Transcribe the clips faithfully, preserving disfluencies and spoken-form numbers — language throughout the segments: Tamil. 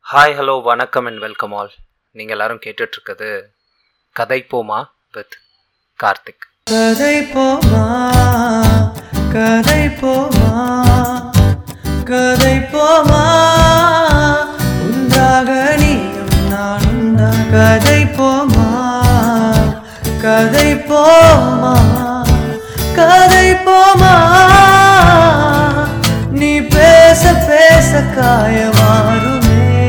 ஹாய் ஹலோ வணக்கம் அண்ட் வெல்கம் ஆல். நீங்கள் எல்லாரும் கேட்டுட்ருக்குது கதை போமா வித் கார்த்திக். கதை போமா கதை போமா கதை போமா உண்டாக நீயும் நானும் தான். கதை போமா கதை போமா கதை போமா நீ பேச பேச காயமாறுமே.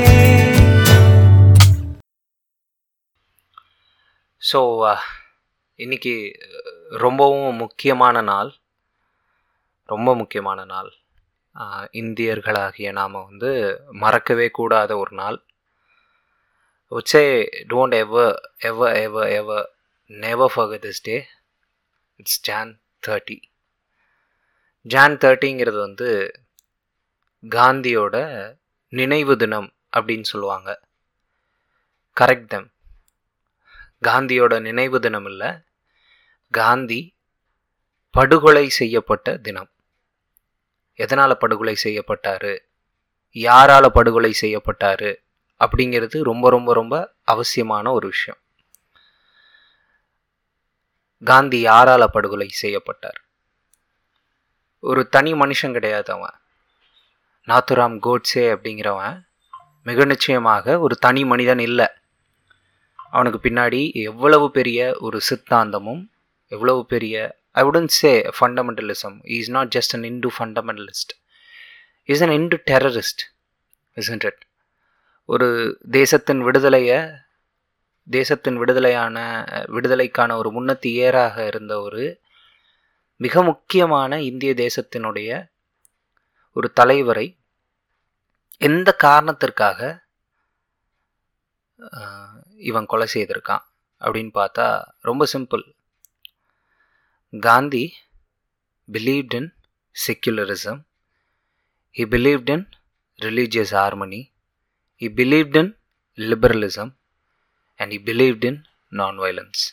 ஸோ இன்றைக்கி ரொம்பவும் முக்கியமான நாள், ரொம்ப முக்கியமான நாள். இந்தியர்களாகிய நாம் வந்து மறக்கவே கூடாத ஒரு நாள். உச்சே don't ever ever ever ever never forget this day. It's Jan thirty. Jan தேர்ட்டிங்கிறது வந்து காந்தியோட நினைவு தினம் அப்படின்னு சொல்லுவாங்க. கரெக்ட் தம். காந்தியோட நினைவு தினம் இல்லை, காந்தி படுகொலை செய்யப்பட்ட தினம். எதனால் படுகொலை செய்யப்பட்டார், யாரால் படுகொலை செய்யப்பட்டார் அப்படிங்கிறது ரொம்ப ரொம்ப ரொம்ப அவசியமான ஒரு விஷயம். காந்தி யாரால் படுகொலை செய்யப்பட்டார்? ஒரு தனி மனுஷன் கிடையாது அவன். நாத்துராம் கோட்ஸே அப்படிங்கிறவன் மிக நிச்சயமாக ஒரு தனி மனிதன் இல்லை. அவனுக்கு பின்னாடி எவ்வளவு பெரிய ஒரு சித்தாந்தமும், எவ்வளவு பெரிய, I wouldn't say fundamentalism. He is not just an Hindu fundamentalist, he is an Hindu terrorist, isn't it? ஒரு தேசத்தின் விடுதலையை, தேசத்தின் விடுதலையான விடுதலைக்கான ஒரு முன்னத்தி ஏறாக இருந்த ஒரு மிக முக்கியமான இந்திய தேசத்தினுடைய ஒரு தலைவரை எந்த காரணத்திற்காக இவன் கொலை செய்திருக்கான் அப்படின்னு பார்த்தா ரொம்ப simple. Gandhi believed in secularism, he believed in religious harmony, he believed in liberalism and he believed in non violence.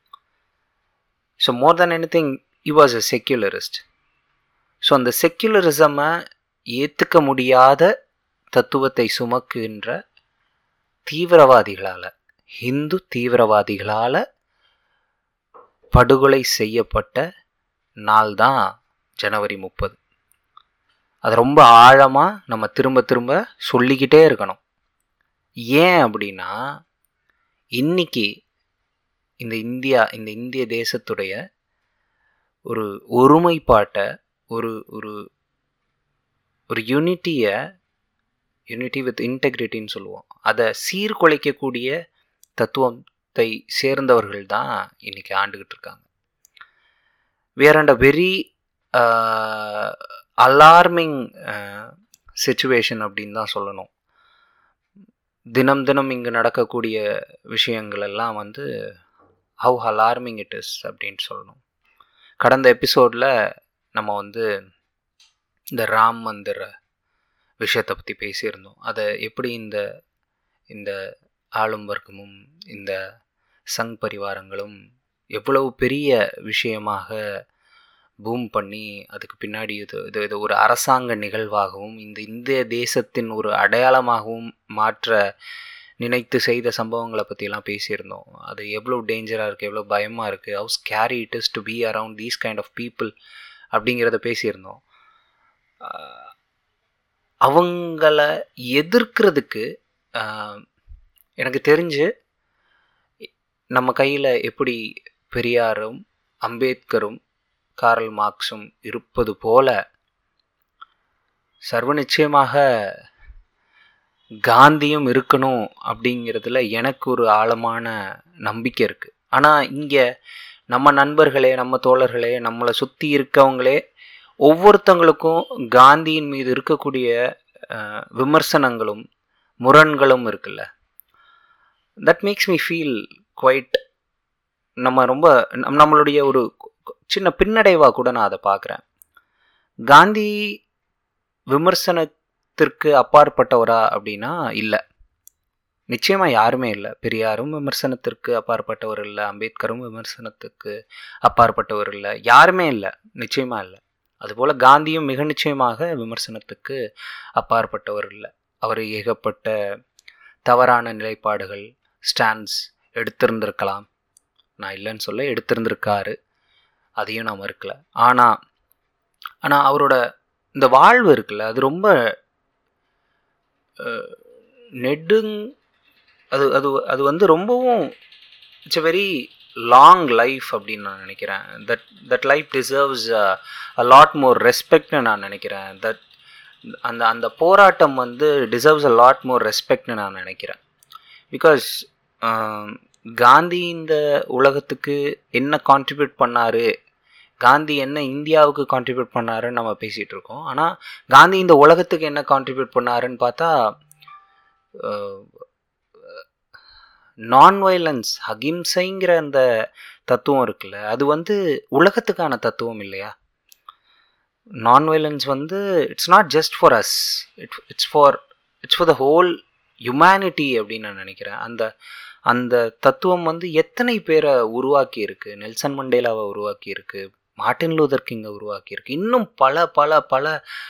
So more then anything he was a secularist. So அந்த செக்யுலரிசமை ஏற்றுக்க முடியாத தத்துவத்தை சுமக்குகின்ற தீவிரவாதிகளால், ஹிந்து தீவிரவாதிகளால் படுகொலை செய்யப்பட்ட நாள் தான் ஜனவரி முப்பது. அது ரொம்ப ஆழமாக நம்ம திரும்ப திரும்ப சொல்லிக்கிட்டே இருக்கணும். ஏன் அப்படின்னா, இன்னைக்கு இந்த இந்தியா, இந்த இந்திய தேசத்துடைய ஒரு ஒருமைப்பாட்டை, ஒரு ஒரு ஒரு யூனிட்டியை, யூனிட்டி வித் இன்டெகிரிட்டின்னு சொல்லுவோம், அதை சீர்குலைக்கக்கூடிய தத்துவத்தை சேர்ந்தவர்கள் தான் இன்றைக்கி ஆண்டுகிட்டு இருக்காங்க. we are under very uh, alarming uh, situation அப்படின்னு தான் சொல்லணும். தினம் தினம் இங்கு நடக்கக்கூடிய விஷயங்கள் எல்லாம் வந்து how alarming it is அப்படின்னு சொல்லணும். கடந்த எபிசோடில் நம்ம வந்து இந்த ராம் மந்திர விஷயத்தை பற்றி பேசியிருந்தோம். அதை எப்படி இந்த இந்த ஆளும் வர்க்கமும் இந்த சங் பரிவாரங்களும் எவ்வளவு பெரிய விஷயமாக பூம் பண்ணி அதுக்கு பின்னாடி இது இது இது ஒரு அரசாங்க நிகழ்வாகவும் இந்த இந்திய தேசத்தின் ஒரு அடையாளமாகவும் மாற்ற நினைத்து செய்த சம்பவங்களை பற்றியெல்லாம் பேசியிருந்தோம். அது எவ்வளோ டேஞ்சராக இருக்குது, எவ்வளோ பயமாக இருக்குது, how scary it is to be around these kind of people அப்படிங்கிறத பேசியிருந்தோம். அவங்கள எதிர்க்கிறதுக்கு எனக்கு தெரிஞ்சு நம்ம கையில் எப்படி பெரியாரும் அம்பேத்கரும் கார்ல் மார்க்ஸும் இருப்பது போல சர்வ நிச்சயமாக காந்தியும் இருக்கணும் அப்படிங்கிறதுல எனக்கு ஒரு ஆழமான நம்பிக்கை இருக்குது. ஆனால் இங்கே நம்ம நண்பர்களே, நம்ம தோழர்களே, நம்மளை சுற்றி இருக்கவங்களே ஒவ்வொருத்தங்களுக்கும் காந்தியின் மீது இருக்கக்கூடிய விமர்சனங்களும் முரண்களும் இருக்குல்ல. That makes me feel quite, நம்ம ரொம்ப நம்மளுடைய ஒரு சின்ன பின்னடைவாக கூட நான் அதை பார்க்குறேன். காந்தி விமர்சனத்திற்கு அப்பாற்பட்டவரா அப்படின்னா இல்லை, நிச்சயமாக யாருமே இல்லை. பெரியாரும் விமர்சனத்திற்கு அப்பாற்பட்டவர் இல்லை, அம்பேத்கரும் விமர்சனத்துக்கு அப்பாற்பட்டவர் இல்லை, யாருமே இல்லை, நிச்சயமாக இல்லை. அதுபோல் காந்தியும் மிக நிச்சயமாக விமர்சனத்துக்கு அப்பாற்பட்டவர் இல்லை. அவர் ஏகப்பட்ட தவறான நிலைப்பாடுகள், ஸ்டாண்ட்ஸ் எடுத்திருந்திருக்கலாம். நான் இல்லைன்னு சொல்ல, எடுத்திருந்திருக்காரு, அதையும் நான் மறுக்கல. ஆனால் ஆனால் அவரோட இந்த வாழ்வு இருக்குல்ல, அது ரொம்ப நெடுங் அது அது அது வந்து ரொம்பவும் it's a very long life அப்படின்னு நான் நினைக்கிறேன். That that life deserves a lot more ரெஸ்பெக்ட்னு நான் நினைக்கிறேன். தட் அந்த அந்த போராட்டம் வந்து டிசர்வ்ஸ் அ லாட் மோர் ரெஸ்பெக்ட்னு நான் நினைக்கிறேன். பிகாஸ் காந்தி இந்த உலகத்துக்கு என்ன கான்ட்ரிபியூட் பண்ணார், காந்தி என்ன இந்தியாவுக்கு கான்ட்ரிபியூட் பண்ணாருன்னு நம்ம பேசிகிட்டு இருக்கோம். ஆனால் காந்தி இந்த உலகத்துக்கு என்ன கான்ட்ரிபியூட் பண்ணாருன்னு பார்த்தா, நான் வைலன்ஸ், அகிம்சைங்கிற அந்த தத்துவம் இருக்குல்ல, அது வந்து உலகத்துக்கான தத்துவம் இல்லையா? நான் வைலன்ஸ் வந்து it's not just for us, it it's for it's for the whole humanity அப்படின்னு நான் நினைக்கிறேன். அந்த அந்த தத்துவம் வந்து எத்தனை பேரை உருவாக்கி இருக்கு. நெல்சன் மண்டேலாவை உருவாக்கி இருக்கு, மார்ட்டின் லூதர் கிங்கை உருவாக்கி இருக்கு, இன்னும் பல பல பல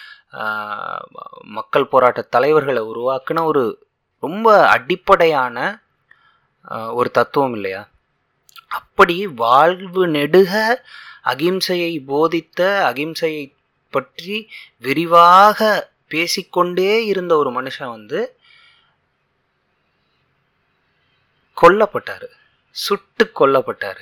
மக்கள் போராட்ட தலைவர்களை உருவாக்குன ஒரு ரொம்ப அடிப்படையான ஒரு தத்துவம் இல்லையா? அப்படி வாழ்வு நெடுக அகிம்சையை போதித்த, அகிம்சையை பற்றி விரிவாக பேசிக்கொண்டே இருந்த ஒரு மனுஷன் வந்து கொல்லப்பட்டாரு, சுட்டு கொல்லப்பட்டாரு.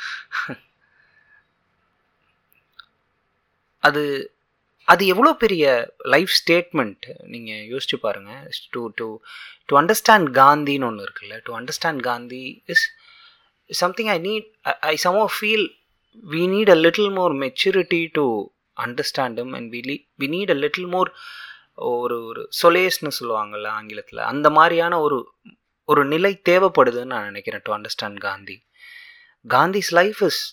அது அது எவ்வளோ பெரிய லைஃப் ஸ்டேட்மெண்ட் நீங்கள் யோசிச்சு பாருங்கள். டு டு டு அண்டர்ஸ்டாண்ட் காந்தின்னு ஒன்று இருக்குல்ல, to understand Gandhi is something I need. I, I somehow feel we need a little more maturity to understand him, and we we need a little more ஒரு ஒரு சொலேஸ்னு சொல்லுவாங்கள்ல ஆங்கிலத்தில், அந்த மாதிரியான ஒரு ஒரு நிலை தேவைப்படுதுன்னு நான் நினைக்கிறேன் to understand Gandhi. Gandhi's life is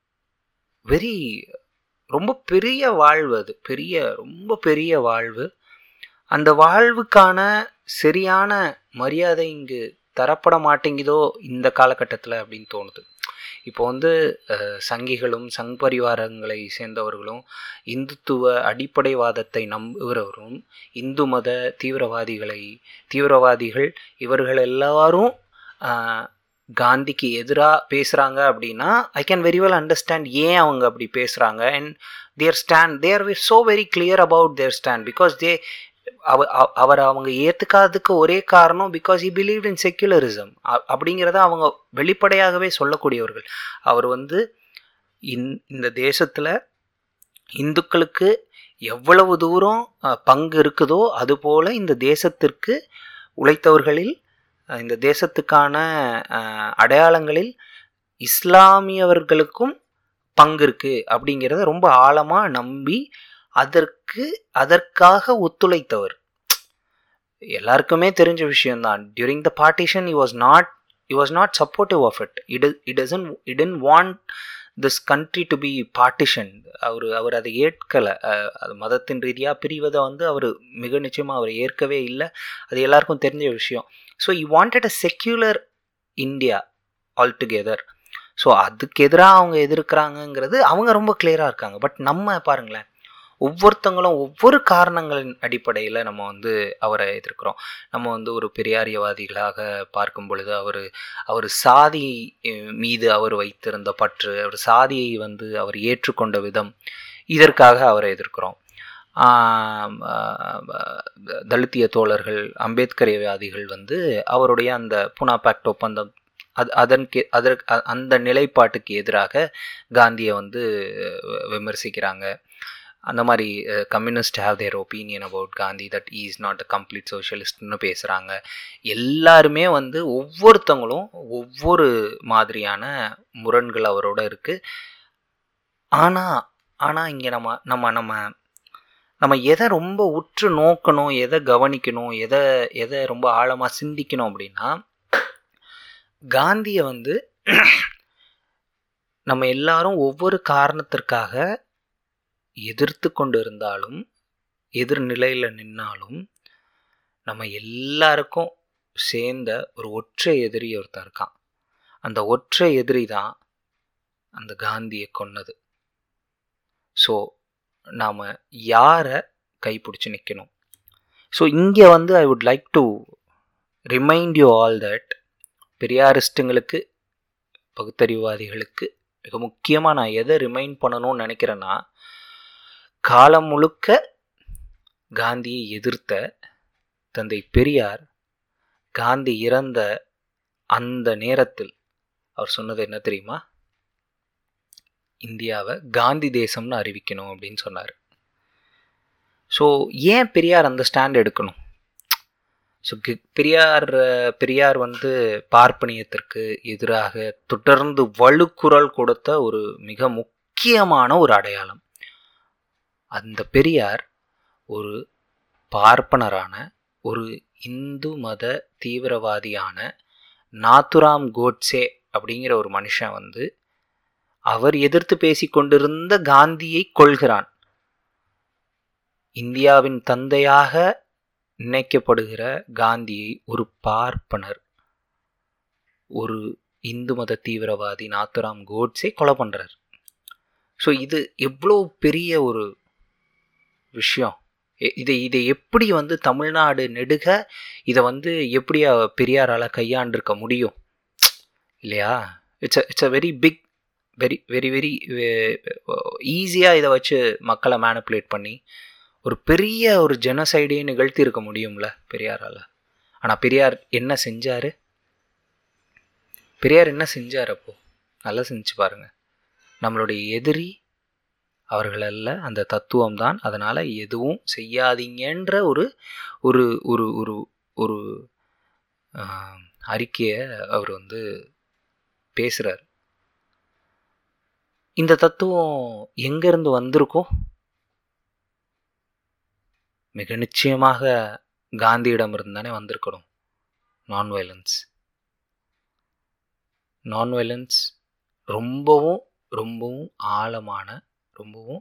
very ரொம்ப பெரிய வாழ்வு, அது பெரிய ரொம்ப பெரிய வாழ்வு. அந்த வாழ்வுக்கான சரியான மரியாதை இங்கு தரப்பட மாட்டேங்குதோ இந்த காலகட்டத்தில் அப்படின்னு தோணுது. இப்போ வந்து சங்கிகளும் சங் பரிவாரங்களை சேர்ந்தவர்களும் இந்துத்துவ அடிப்படைவாதத்தை நம்புகிறவரும் இந்து மத தீவிரவாதிகளை தீவிரவாதிகள் இவர்கள் எல்லாரும் காந்திக்கு எதிராக பேசுகிறாங்க அப்படின்னா I can very well understand ஏன் அவங்க அப்படி பேசுகிறாங்க. And their stand their we so very clear about their stand because they அவ அவரை அவங்க ஏற்றுக்காததுக்கு ஒரே காரணம் because he believed in secularism அப்படிங்கிறத அவங்க வெளிப்படையாகவே சொல்லக்கூடியவர்கள். அவர் வந்து இந் இந்த தேசத்தில் இந்துக்களுக்கு எவ்வளவு தூரம் பங்கு இருக்குதோ அதுபோல் இந்த தேசத்திற்கு உழைத்தவர்களில் இந்த தேசத்துக்கான அடையாளங்களில் இஸ்லாமியவர்களுக்கும் பங்கு இருக்குது அப்படிங்கிறத ரொம்ப ஆழமாக நம்பி அதற்கு அதற்காக ஒத்துழைத்தவர். எல்லாருக்குமே தெரிஞ்ச விஷயம்தான். During the partition he was not he was not supportive of it. It it doesn't he didn't want this country to be partitioned. அவர் அவர் அதை ஏற்கலை. அது மதத்தின் ரீதியாக பிரிவதை வந்து அவர் மிக நிச்சயமாக அவர் ஏற்கவே இல்லை. அது எல்லாருக்கும் தெரிஞ்ச விஷயம். So he wanted a secular India altogether. So அதுக்கு எதிராக அவங்க எதிர்க்கிறாங்கங்கிறது அவங்க ரொம்ப கிளியராக இருக்காங்க. பட் நம்ம பாருங்களேன், ஒவ்வொருத்தங்களும் ஒவ்வொரு காரணங்களின் அடிப்படையில் நம்ம வந்து அவரை எதிர்க்கிறோம். நம்ம வந்து ஒரு பெரியாரியவாதிகளாக பார்க்கும் பொழுது அவர் அவர் சாதி மீது அவர் வைத்திருந்த பற்று, அவர் சாதியை வந்து அவர் ஏற்றுக்கொண்ட விதம், இதற்காக அவரை எதிர்க்கிறோம். தலித்திய தோழர்கள் அம்பேத்கரியவாதிகள் வந்து அவருடைய அந்த பூனா பேக்ட் ஒப்பந்தம் அது அதற்கு அதற்கு அந்த நிலைப்பாட்டுக்கு எதிராக காந்தியை வந்து விமர்சிக்கிறாங்க. அந்த மாதிரி communist have their opinion about Gandhi that he is not a complete சோஷியலிஸ்ட்னு பேசுகிறாங்க. எல்லாருமே வந்து ஒவ்வொருத்தங்களும் ஒவ்வொரு மாதிரியான முரண்கள் அவரோட இருக்குது. ஆனால் ஆனால் இங்கே நம்ம நம்ம நம்ம நம்ம எதை ரொம்ப உற்று நோக்கணும், எதை கவனிக்கணும், எதை எதை ரொம்ப ஆழமாக சிந்திக்கணும் அப்படின்னா, காந்தியை வந்து நம்ம எல்லாரும் ஒவ்வொரு காரணத்திற்காக எதிர்த்து கொண்டு இருந்தாலும் எதிர்நிலையில் நின்னாலும் நம்ம எல்லாருக்கும் சேர்ந்த ஒரு ஒற்றை எதிரி ஒருத்தர் இருக்கான். அந்த ஒற்றை எதிரி தான் அந்த காந்தியை கொன்னது. ஸோ நாம் யாரை கைப்பிடிச்சி நிற்கணும்? ஸோ இங்கே வந்து I would like to remind you all that பெரியாரிஸ்ட்டுங்களுக்கு, பகுத்தறிவாதிகளுக்கு மிக முக்கியமாக நான் எதை ரிமைண்ட் பண்ணணும்னு நினைக்கிறேன்னா, காலம் முழுக்க காந்தியை எதிர்த்த தந்தை பெரியார் காந்தி இறந்த அந்த நேரத்தில் அவர் சொன்னது என்ன தெரியுமா? இந்தியாவை காந்தி தேசம்னு அறிவிக்கணும் அப்படின்னு சொன்னார். ஸோ ஏன் பெரியார் அந்த ஸ்டாண்ட் எடுக்கணும்? ஸோ பெரியார் பெரியார் வந்து பார்ப்பனியத்திற்கு எதிராக தொடர்ந்து வலுக்குரல் கொடுத்த ஒரு மிக முக்கியமான ஒரு அடையாளம். அந்த பெரியார் ஒரு பார்ப்பனரான ஒரு இந்து மத தீவிரவாதியான நாத்துராம் கோட்சே அப்படிங்கிற ஒரு மனுஷன் வந்து அவர் எதிர்த்து பேசிக்கொண்டிருந்த காந்தியை கொள்கிறான். இந்தியாவின் தந்தையாக நினைக்கப்படுகிற காந்தியை ஒரு பார்ப்பனர், ஒரு இந்து மத தீவிரவாதி நாத்துராம் கோட்சே கொலை பண்ணுறார். ஸோ இது எவ்வளோ பெரிய ஒரு விஷயம். இதை இதை எப்படி வந்து தமிழ்நாடு நெடுக இதை வந்து எப்படி பெரியாரால் கையாண்டிருக்க முடியும் இல்லையா? It's it's a very big, very very very ஈஸியாக இதை வச்சு மக்களை மேனிப்புலேட் பண்ணி ஒரு பெரிய ஒரு ஜெனசைடையே நிகழ்த்தி இருக்க முடியும்ல பெரியாரால். ஆனால் பெரியார் என்ன செஞ்சார்? பெரியார் என்ன செஞ்சார்? அப்போது நல்லா செஞ்சு பாருங்கள். நம்மளுடைய எதிரி அவர்களல்ல, அந்த தத்துவம் தான். அதனால் எதுவும் செய்யாதீங்கன்ற ஒரு ஒரு ஒரு ஒரு ஒரு அறிக்கையை அவர் வந்து பேசுகிறார். இந்த தத்துவம் எங்கேருந்து வந்திருக்கோம்? மிக நிச்சயமாக காந்தியிடமிருந்து தானே வந்திருக்கணும். நான் வயலன்ஸ் நான் வயலன்ஸ் ரொம்பவும் ரொம்பவும் ஆழமான, ரொம்பவும்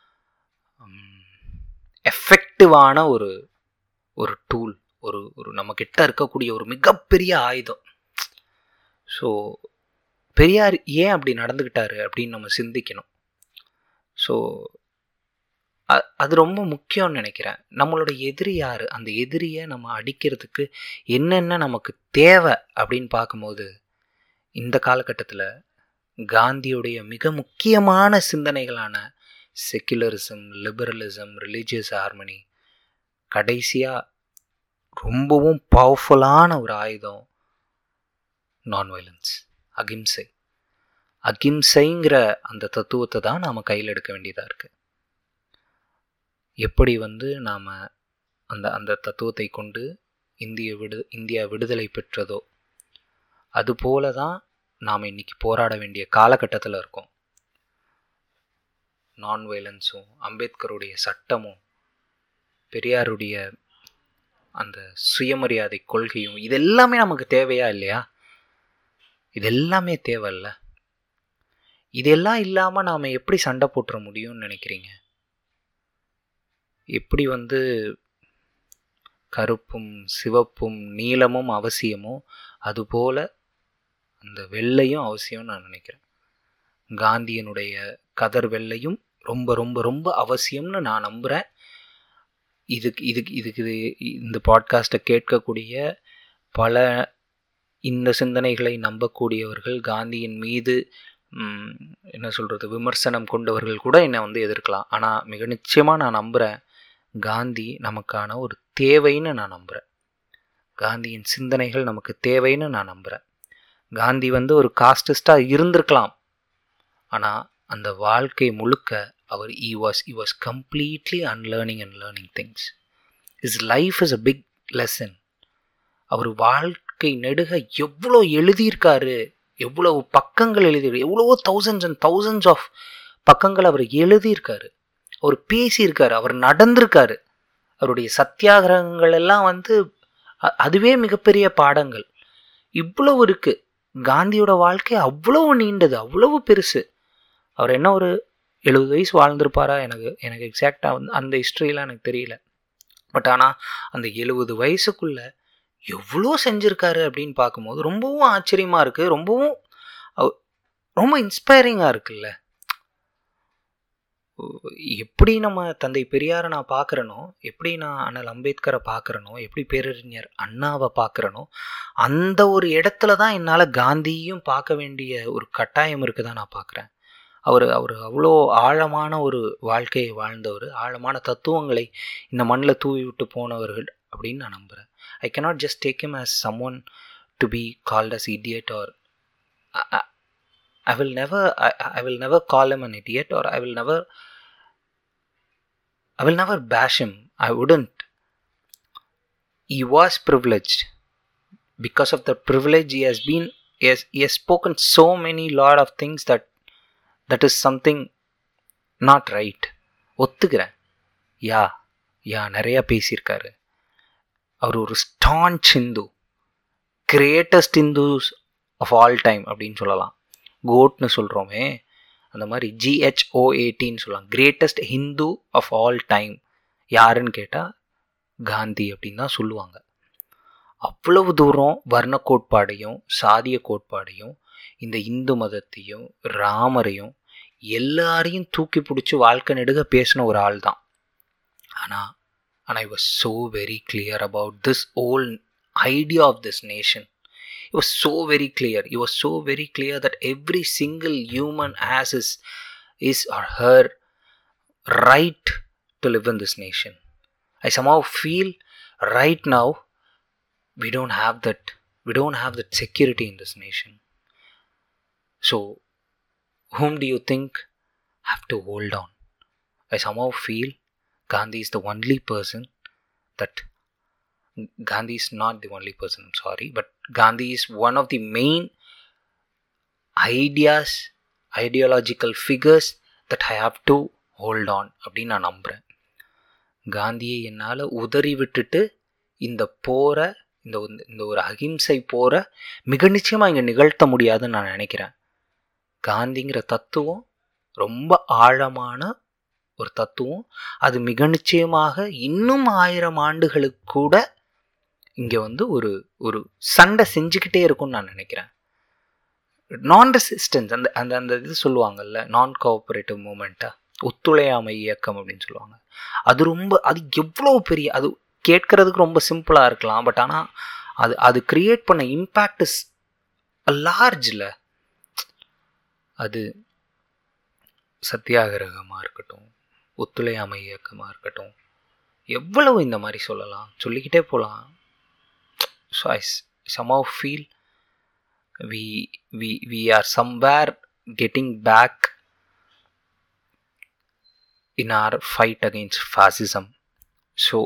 எஃபெக்டிவான ஒரு ஒரு டூல், ஒரு ஒரு நம்மக்கிட்ட இருக்கக்கூடிய ஒரு மிகப்பெரிய ஆயுதம். ஸோ பெரியார் ஏன் அப்படி நடந்துக்கிட்டாரு அப்படின்னு நம்ம சிந்திக்கணும். ஸோ அது ரொம்ப முக்கியம்னு நினைக்கிறேன். நம்மளோட எதிரி யார், அந்த எதிரியை நம்ம அடிக்கிறதுக்கு என்னென்ன நமக்கு தேவை அப்படின்னு பார்க்கும்போது, இந்த காலகட்டத்தில் காந்தியுடைய மிக முக்கியமான சிந்தனைகளான செக்குலரிசம், லிபரலிசம், ரிலீஜியஸ் ஹார்மனி, கடைசியாக ரொம்பவும் பவர்ஃபுல்லான ஒரு ஆயுதம் நான் வயலன்ஸ், அகிம்சை. அகிம்சைங்கிற அந்த தத்துவத்தை தான் நாம் கையில் எடுக்க வேண்டியதாக இருக்குது. எப்படி வந்து நாம் அந்த அந்த தத்துவத்தை கொண்டு இந்திய விடு இந்தியா விடுதலை பெற்றதோ அதுபோல தான் நாம் இன்றைக்கி போராட வேண்டிய காலகட்டத்தில் இருக்கோம். நான் வயலன்ஸும், அம்பேத்கருடைய சட்டமும், பெரியாருடைய அந்த சுயமரியாதை கொள்கையும், இதெல்லாமே நமக்கு தேவையா இல்லையா? இதெல்லாமே தேவையில்ல. இதெல்லாம் இல்லாமல் நாம் எப்படி சண்டை போட்டுற முடியும்னு நினைக்கிறீங்க? எப்படி வந்து கருப்பும் சிவப்பும் நீலமும் அவசியமோ அதுபோல் அந்த வெள்ளையும் அவசியம்னு நான் நினைக்கிறேன். காந்தியனுடைய கதர் வெள்ளையும் ரொம்ப ரொம்ப ரொம்ப அவசியம்னு நான் நம்புகிறேன். இதுக்கு இதுக்கு இதுக்கு இது இந்த பாட்காஸ்ட்டை கேட்கக்கூடிய பல இந்த சிந்தனைகளை நம்பக்கூடியவர்கள், காந்தியின் மீது என்ன சொல்கிறது விமர்சனம் கொண்டவர்கள் கூட என்னை வந்து எதிர்க்கலாம். ஆனால் மிக நிச்சயமாக நான் நம்புகிறேன், காந்தி நமக்கான ஒரு தேவைன்னு நான் நம்புகிறேன். காந்தியின் சிந்தனைகள் நமக்கு தேவைன்னு நான் நம்புகிறேன். காந்தி வந்து ஒரு காஸ்டிஸ்டாக இருந்திருக்கலாம், ஆனால் அந்த வாழ்க்கை முழுக்க அவர் he was he was completely unlearning and learning things. His life is a big lesson. அவர் வாழ்க்கை நெடுக எவ்வளோ எழுதியிருக்காரு, எவ்வளவு பக்கங்கள் எழுதியிருக்காரு, எவ்வளவோ தௌசண்ட்ஸ் அண்ட் தௌசண்ட்ஸ் ஆஃப் பக்கங்கள் அவர் எழுதியிருக்காரு, அவர் பேசியிருக்காரு, அவர் நடந்திருக்காரு. அவருடைய சத்தியாகிரகங்கள் எல்லாம் வந்து அதுவே மிகப்பெரிய பாடங்கள். இவ்வளவு இருக்குது. காந்தியோட வாழ்க்கை அவ்வளவு நீண்டது, அவ்வளவு பெருசு. அவர் என்ன ஒரு எழுபது வயசு வாழ்ந்திருப்பாரா? எனக்கு எனக்கு எக்ஸாக்டாக வந்து அந்த ஹிஸ்ட்ரியெலாம் எனக்கு தெரியல. பட் ஆனால் அந்த எழுபது வயசுக்குள்ளே எவ்வளோ செஞ்சுருக்காரு அப்படின்னு பார்க்கும்போது ரொம்பவும் ஆச்சரியமாக இருக்குது, ரொம்பவும் ரொம்ப இன்ஸ்பைரிங்காக இருக்குல்ல. எப்படி நம்ம தந்தை பெரியாரை நான் பார்க்குறேனோ, எப்படி நான் அண்ணல் அம்பேத்கரை பார்க்குறேனோ, எப்படி பேரறிஞர் அண்ணாவை பார்க்குறேனோ, அந்த ஒரு இடத்துல தான் என்னால் காந்தியையும் பார்க்க வேண்டிய ஒரு கட்டாயம் இருக்குதான் நான் பார்க்குறேன். அவர் அவர் அவ்வளோ ஆழமான ஒரு வாழ்க்கையை வாழ்ந்தவர், ஆழமான தத்துவங்களை இந்த மண்ணில் தூவி விட்டு போனவர்கள் அப்படின்னு நான் நம்புகிறேன். ஐ cannot just take him as someone to be called as idiot, or I, I, I will never I, I will never call him an idiot, or I will never I will never bash him. I wouldn't. He was privileged. Because of the privilege he has been, he has, he has spoken so many lot of things that that is something not right. ஒத்துக்கிறேன். யா யா நிறையா பேசியிருக்காரு. அவர் ஒரு staunch Hindu, greatest Hindus of all time அப்படின்னு சொல்லலாம். கோட்னு சொல்கிறோமே, அந்த மாதிரி ஜிஹெச்ஓஏடின்னு சொல்லலாம், greatest Hindu of all time யாருன்னு கேட்டால் காந்தி அப்படின்னு தான் சொல்லுவாங்க. அவ்வளவு தூரம் வர்ண கோட்பாடையும் சாதிய கோட்பாடையும் இந்த இந்து மதத்தையும் ராமரையும் எல்லாரையும் தூக்கி பிடிச்சி வாழ்க்கை நெடுக பேசின ஒரு ஆள் தான். ஆனால் and I was so very clear about this whole idea of this nation. It was so very clear. It was so very clear that every single human has his, his or her right to live in this nation. I somehow feel right now we don't have that. We don't have that security in this nation. So, whom do you think have to hold on? I somehow feel Gandhi is the only person that Gandhi is not the only person, I'm sorry, but Gandhi is one of the main ideas, ideological figures that I have to hold on அப்படின்னு நான் நம்புகிறேன். காந்தியை என்னால் உதறி விட்டுட்டு இந்த போரை, இந்த இந்த ஒரு அகிம்சை போரை மிக நிச்சயமாக இங்கே நிகழ்த்த முடியாதுன்னு நான் நினைக்கிறேன். காந்திங்கிற தத்துவம் ரொம்ப ஆழமான ஒரு தத்துவம். அது மிக நிச்சயமாக இன்னும் ஆயிரம் ஆண்டுகளுக்கு கூட இங்கே வந்து ஒரு ஒரு சண்டை செஞ்சுக்கிட்டே இருக்கும்னு நான் நினைக்கிறேன். நான் ரெசிஸ்டன்ஸ், அந்த அந்த அந்த இது சொல்லுவாங்கல்ல, நான் கோஆப்ரேட்டிவ் மூமெண்ட்டா, ஒத்துழையாமை இயக்கம் அப்படின்னு சொல்லுவாங்க. அது ரொம்ப, அது எவ்வளோ பெரிய, அது கேட்கறதுக்கு ரொம்ப சிம்பிளாக இருக்கலாம், பட் ஆனால் அது அது கிரியேட் பண்ண இம்பேக்ட் இஸ் லார்ஜில். அது சத்தியாகிரகமாக இருக்கட்டும், ஒத்துழையாமை இயக்கமாக இருக்கட்டும், எவ்வளவு இந்த மாதிரி சொல்லலாம், சொல்லிக்கிட்டே போகலாம். So I somehow feel we we we are somewhere getting back in our fight against fascism. So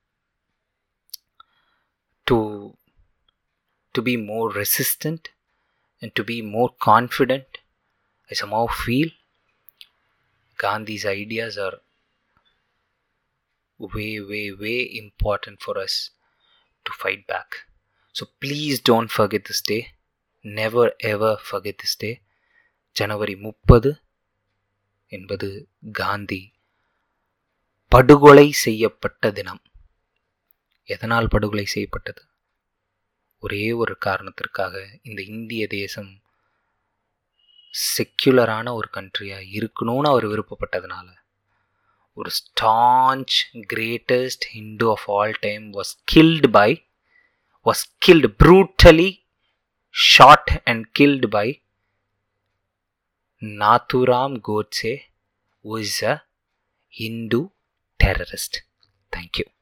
to to be more resistant and to be more confident, I somehow feel Gandhi's ideas are way way way important for us to fight back. So please don't forget this day. Never ever forget this day. ஜனவரி முப்பது என்பது காந்தி படுகொலை செய்யப்பட்ட தினம். எதனால் படுகொலை செய்யப்பட்டது? ஒரே ஒரு காரணத்திற்காக, இந்த இந்திய தேசம் செக்யுலரான ஒரு கண்ட்ரியாக இருக்கணும்னு அவர் விருப்பப்பட்டதுனால. ஒரு staunch greatest Hindu of all time was killed by was killed brutally, shot and killed by Nathuram Godse, who is a Hindu terrorist. Thank you.